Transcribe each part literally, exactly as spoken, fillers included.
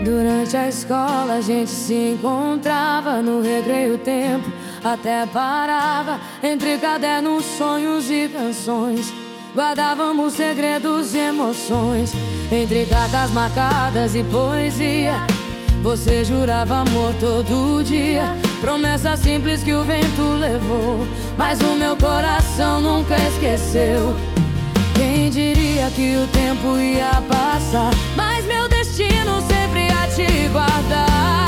Durante a escola a gente se encontrava no recreio tempo, até parava entre cadernos, sonhos e canções. Guardávamos segredos e emoções entre cartas marcadas e poesia. Você jurava amor todo dia, promessa simples que o vento levou, mas o meu coração nunca esqueceu. Quem diria que o tempo ia passar, mas meu destino sempre a te guardar.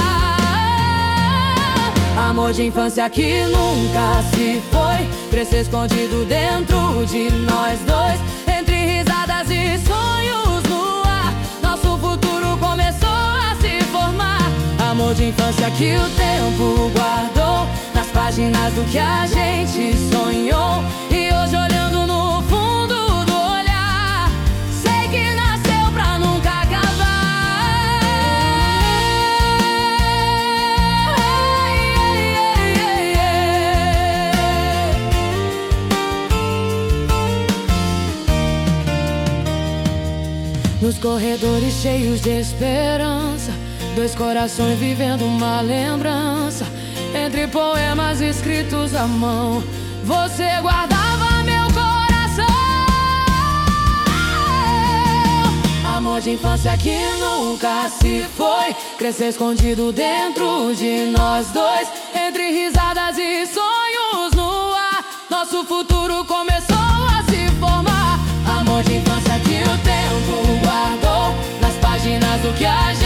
Amor de infância que nunca se foi, crescer escondido dentro de nós dois, entre risadas e sonhos no ar. Nosso futuro começou a se formar. Amor de infância que o tempo guardou nas páginas do que a gente sonhou. E hoje olhando no fundo do olhar, sei que nasceu pra nunca acabar. Ai, ai, ai, ai, ai. Nos corredores cheios de esperança, dois corações vivendo uma lembrança, entre poemas escritos à mão, você guardava meu coração. Amor de infância que nunca se foi, crescer escondido dentro de nós dois, entre risadas e sonhos no ar. Nosso futuro começou a se formar. Amor de infância que o tempo guardou nas páginas do que a gente